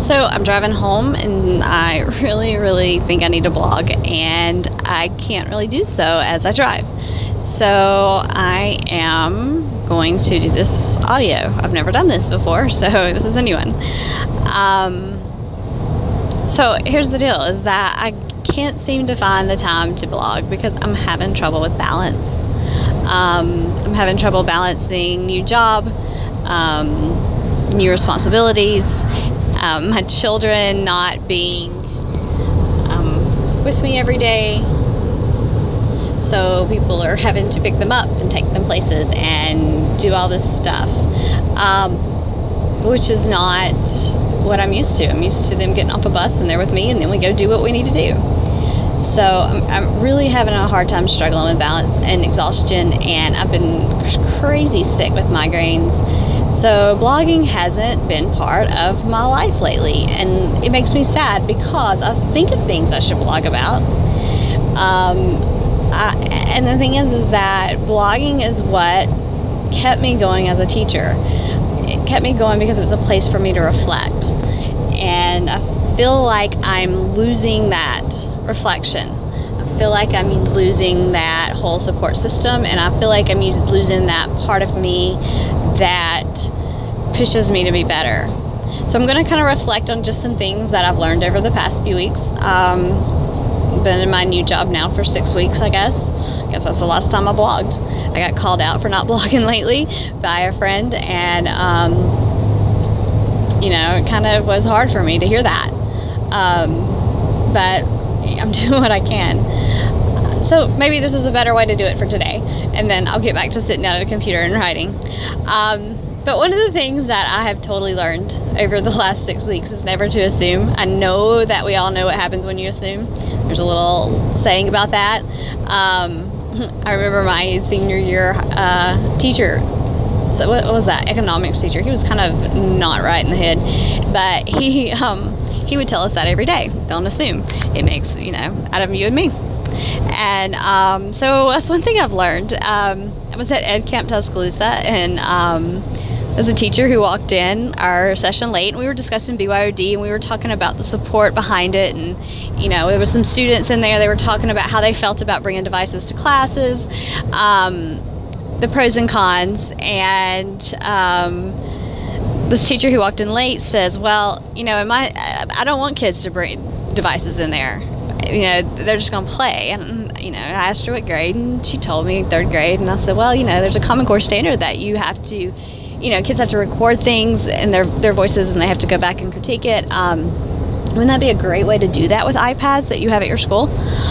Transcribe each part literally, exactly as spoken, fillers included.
So I'm driving home and I really, really think I need a blog, and I can't really do so as I drive. So I am going to do this audio. I've never done this before, so this is a new one. Um, so here's the deal, is that I can't seem to find the time to blog because I'm having trouble with balance. Um, I'm having trouble balancing new job, um, new responsibilities, um, my children not being um, with me every day. So people are having to pick them up and take them places and do all this stuff, um, which is not what I'm used to. I'm used to them getting off a bus and they're with me, and then we go do what we need to do. So I'm, I'm really having a hard time struggling with balance and exhaustion, and I've been crazy sick with migraines. So blogging hasn't been part of my life lately, and it makes me sad because I think of things I should blog about. Um, I, and the thing is, is that blogging is what kept me going as a teacher. It kept me going because it was a place for me to reflect. And I feel like I'm losing that reflection. I feel like I'm losing that whole support system, and I feel like I'm losing that part of me that pushes me to be better. So I'm going to kind of reflect on just some things that I've learned over the past few weeks. Um, been in my new job now for six weeks, I guess. I guess that's the last time I blogged. I got called out for not blogging lately by a friend, and um, you know, it kind of was hard for me to hear that. Um, but I'm doing what I can. So maybe this is a better way to do it for today, and then I'll get back to sitting down at a computer and writing. Um, But one of the things that I have totally learned over the last six weeks is never to assume. I know that we all know what happens when you assume. There's a little saying about that. Um, I remember my senior year uh, teacher. So what was that? Economics teacher. He was kind of not right in the head, but he um, he would tell us that every day. Don't assume. It makes, you know, out of you and me. And um, so that's one thing I've learned. Um, I was at Ed Camp Tuscaloosa, and um, there was a teacher who walked in our session late, and we were discussing B Y O D, and we were talking about the support behind it. And, you know, there were some students in there, they were talking about how they felt about bringing devices to classes, um, the pros and cons. And um, this teacher who walked in late says, well, you know, in my, I don't want kids to bring devices in there. You know, they're just going to play. And, you know, I asked her what grade, and she told me third grade. And I said, well, you know, there's a Common Core standard that you have to, you know, kids have to record things and their their voices, and they have to go back and critique it. Um, wouldn't that be a great way to do that with iPads that you have at your school?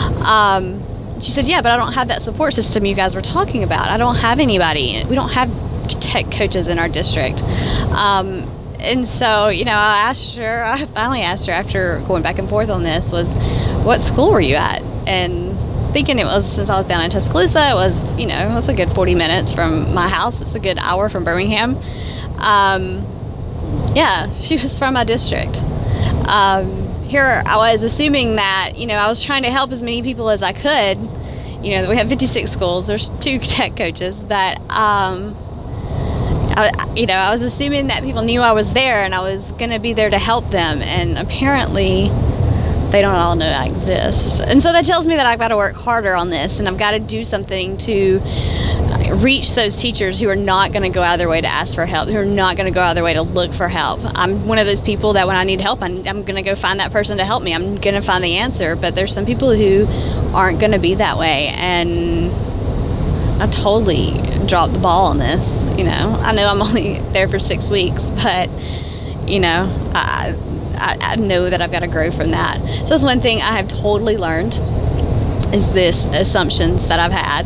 Um, she said, yeah, but I don't have that support system you guys were talking about. I don't have anybody. We don't have tech coaches in our district. Um, and so, you know, I asked her, I finally asked her after going back and forth on this, was, what school were you at? And thinking it was, since I was down in Tuscaloosa, it was, you know, it was a good forty minutes from my house. It's a good hour from Birmingham. Um, yeah, she was from my district. Um, here I was assuming that, you know, I was trying to help as many people as I could. You know, we have fifty-six schools. There's two tech coaches, but, um, I, you know, I was assuming that people knew I was there and I was going to be there to help them. And apparently they don't all know I exist. And so that tells me that I've got to work harder on this, and I've got to do something to reach those teachers who are not going to go out of their way to ask for help, who are not going to go out of their way to look for help. I'm one of those people that when I need help, I'm, I'm going to go find that person to help me. I'm going to find the answer. But there's some people who aren't going to be that way, and I totally dropped the ball on this. You know, I know I'm only there for six weeks, but, you know, I... I, I know that I've got to grow from that. So that's one thing I have totally learned, is this assumptions that I've had.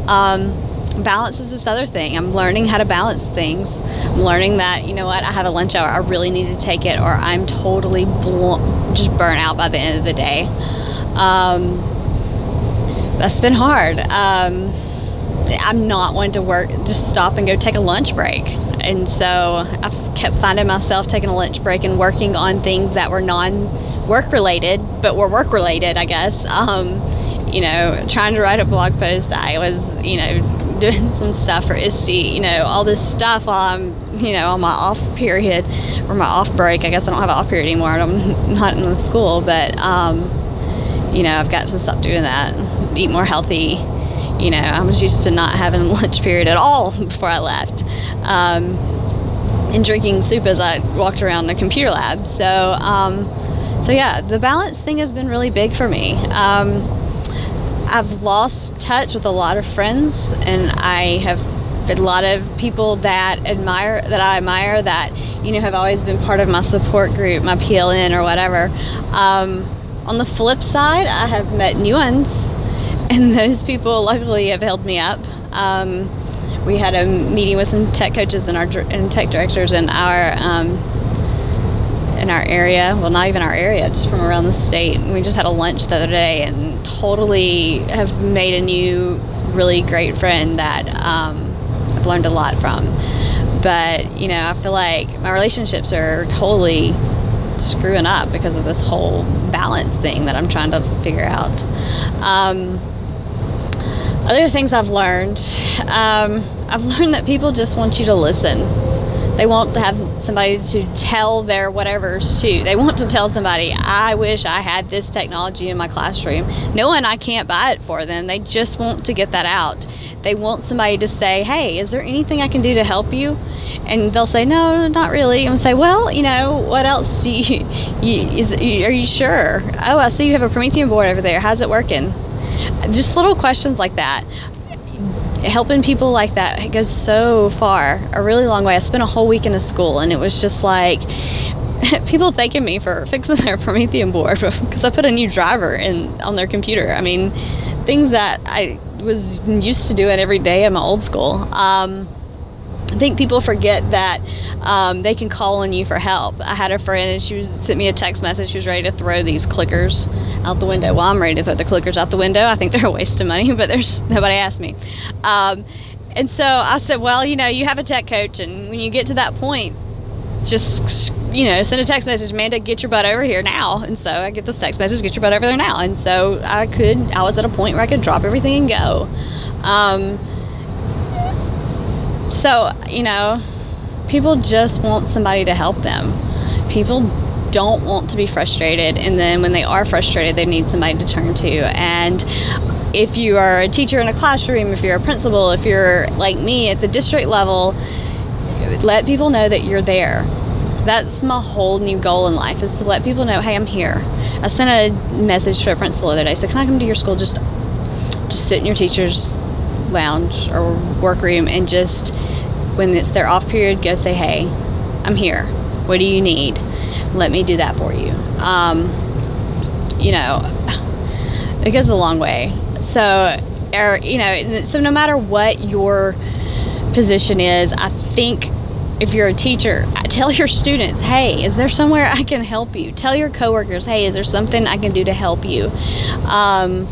Um, balance is this other thing. I'm learning how to balance things. I'm learning that, you know what, I have a lunch hour, I really need to take it, or I'm totally bl- just burnt out by the end of the day. Um, that's been hard. Um, I'm not one to work, just stop and go take a lunch break. And so I've kept finding myself taking a lunch break and working on things that were non-work related, but were work related, I guess. Um, you know, trying to write a blog post, I was, you know, doing some stuff for I S T E, you know, all this stuff while I'm, you know, on my off period or my off break. I guess I don't have an off period anymore. I'm not in the school, but, um, you know, I've got to stop doing that, eat more healthy. You know, I was used to not having lunch period at all before I left, um, and drinking soup as I walked around the computer lab. So, um, so yeah, the balance thing has been really big for me. Um, I've lost touch with a lot of friends, and I have a lot of people that admire, that I admire, that, you know, have always been part of my support group, my P L N or whatever. Um, on the flip side, I have met new ones, and those people luckily have held me up. Um, we had a meeting with some tech coaches and our and tech directors in our um, in our area. Well, not even our area, just from around the state. And we just had a lunch the other day, and totally have made a new, really great friend that um, I've learned a lot from. But you know, I feel like my relationships are totally screwing up because of this whole balance thing that I'm trying to figure out. Um, Other things I've learned, um, I've learned that people just want you to listen. They want to have somebody to tell their whatevers to. They want to tell somebody, I wish I had this technology in my classroom, knowing I can't buy it for them. They just want to get that out. They want somebody to say, hey, is there anything I can do to help you? And they'll say, no, not really. And say, well, you know, what else do you, you is, are you sure? Oh, I see you have a Promethean board over there. How's it working? Just little questions like that. Helping people like that, it goes so far, a really long way. I spent a whole week in a school, and it was just like people thanking me for fixing their Promethean board because I put a new driver in on their computer. I mean, things that I was used to doing every day in my old school. Um, I think people forget that um, they can call on you for help. I had a friend, and she was, sent me a text message. She was ready to throw these clickers out the window. Well, I'm ready to throw the clickers out the window. I think they're a waste of money, but there's nobody asked me. Um, and so I said, well, you know, you have a tech coach, and when you get to that point, just, you know, send a text message, Amanda, get your butt over here now. And so I get this text message, get your butt over there now. And so I could, I was at a point where I could drop everything and go. Um, So, you know, people just want somebody to help them. People don't want to be frustrated, and then when they are frustrated, they need somebody to turn to. And if you are a teacher in a classroom, if you're a principal, if you're like me at the district level, let people know that you're there. That's my whole new goal in life, is to let people know, hey, I'm here. I sent a message to a principal the other day, so can I come to your school, just, just sit in your teacher's lounge or workroom, and just when it's their off period, go say, hey, I'm here, what do you need, let me do that for you. Um, you know, it goes a long way. So, or, you know, so no matter what your position is, I think if you're a teacher, tell your students, hey, is there somewhere I can help you? Tell your coworkers, hey, is there something I can do to help you? Um,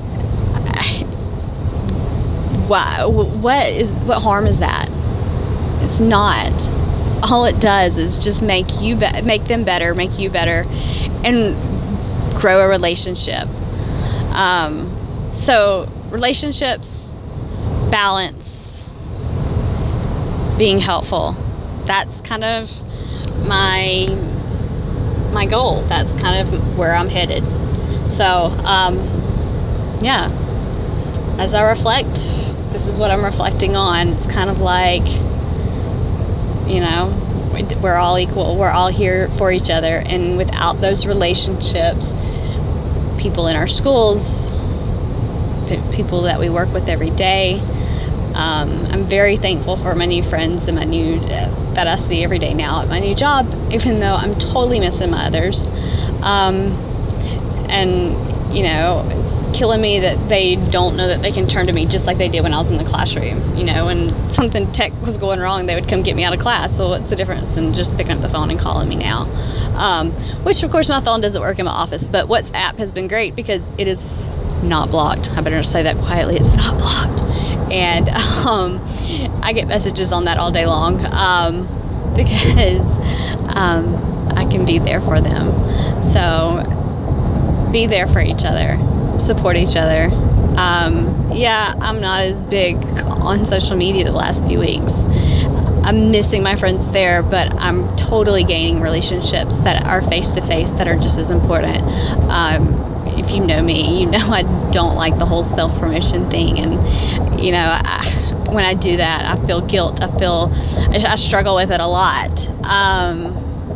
Why, what is what harm is that? It's not. All it does is just make you be- make them better, make you better, and grow a relationship. Um, so relationships, balance, being helpful. That's kind of my my goal. That's kind of where I'm headed. So um, yeah, as I reflect, this is what I'm reflecting on. It's kind of like, you know, we're all equal. We're all here for each other. And without those relationships, people in our schools, p- people that we work with every day, um, I'm very thankful for my new friends and my new, uh, that I see every day now at my new job, even though I'm totally missing my others. Um, and, you know, it's killing me that they don't know that they can turn to me just like they did when I was in the classroom. You know, when something tech was going wrong, they would come get me out of class. Well, what's the difference than just picking up the phone and calling me now? Um, which, of course, my phone doesn't work in my office, but WhatsApp has been great because it is not blocked. I better say that quietly. It's not blocked. And um, I get messages on that all day long um, because um, I can be there for them. So be there for each other, support each other. Um, yeah, I'm not as big on social media the last few weeks. I'm missing my friends there, but I'm totally gaining relationships that are face-to-face that are just as important. Um, if you know me, you know I don't like the whole self-promotion thing. And, you know, I, when I do that, I feel guilt. I feel, I, I struggle with it a lot. Um,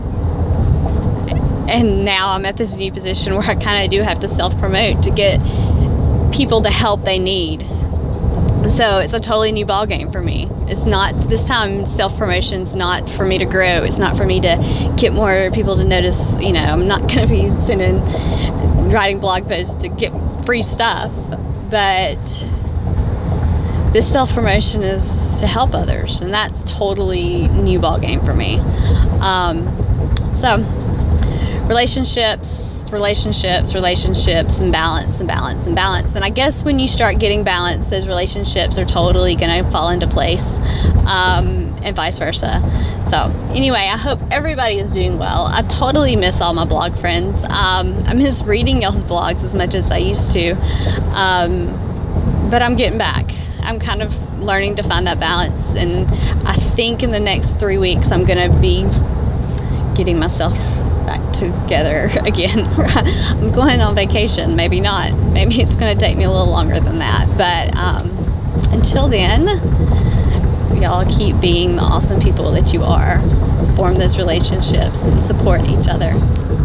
and now I'm at this new position where I kind of do have to self-promote to get people the help they need. So it's a totally new ball game for me. It's not, this time self-promotion's not for me to grow. It's not for me to get more people to notice. You know, I'm not going to be sending, writing blog posts to get free stuff. But this self-promotion is to help others. And that's totally new ball game for me. Um, so relationships, relationships, relationships, and balance, and balance, and balance. And I guess when you start getting balance, those relationships are totally going to fall into place, um, and vice versa. So anyway, I hope everybody is doing well. I totally miss all my blog friends. Um, I miss reading y'all's blogs as much as I used to, um, but I'm getting back. I'm kind of learning to find that balance, and I think in the next three weeks I'm going to be getting myself back together again. I'm going on vacation. Maybe not. Maybe it's going to take me a little longer than that. But um, until then, y'all keep being the awesome people that you are. Form those relationships and support each other.